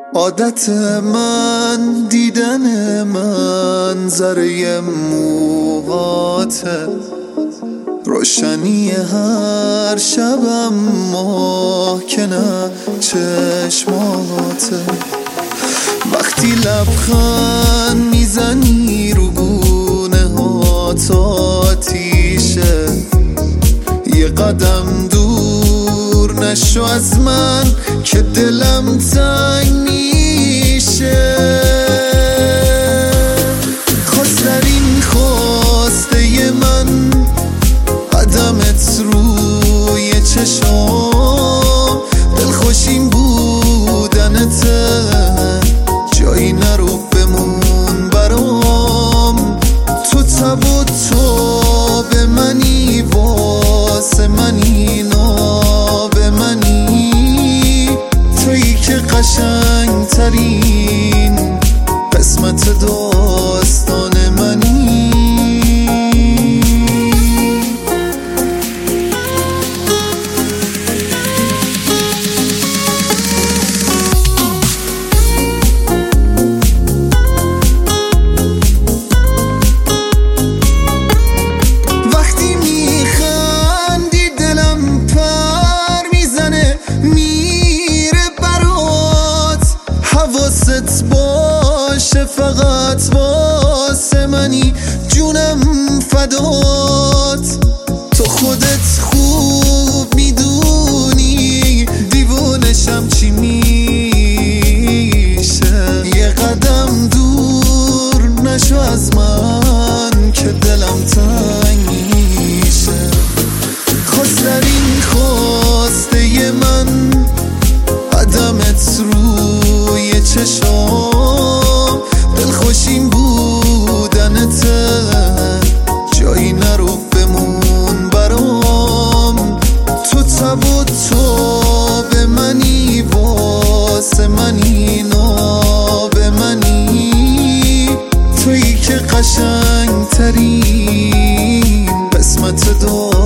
عادت من دیدن منظره موهاته، روشنی هر شبم ماه که نه چشماته. وقتی لبخند میزنی رو گونه هات آتیشه، یه قدم دور نشو از من که دلم تنگ میشه. خواسترین خواسته من قدمت روی چشم، دلخوشیم بودنته، جایی نرو بمون برام. تو تب و تو به منی، واسه منی ناب منی، تویی که قشنگ ترین قسمت داستان منی. حواست باشه فقط واسه منی، جونم فدات. تو خودت خوب میدونی دیوونشم چی میشه. یه قدم دور نشو از من که دلم تنگ میشه. خواسترین خواسته من قدمت روی چشم، دلخوشیم بودنته، جایی نرو بمون برام. تو تب و تو به منی، واسه منی ناب منی، تویی که قشنگ ترین قسمت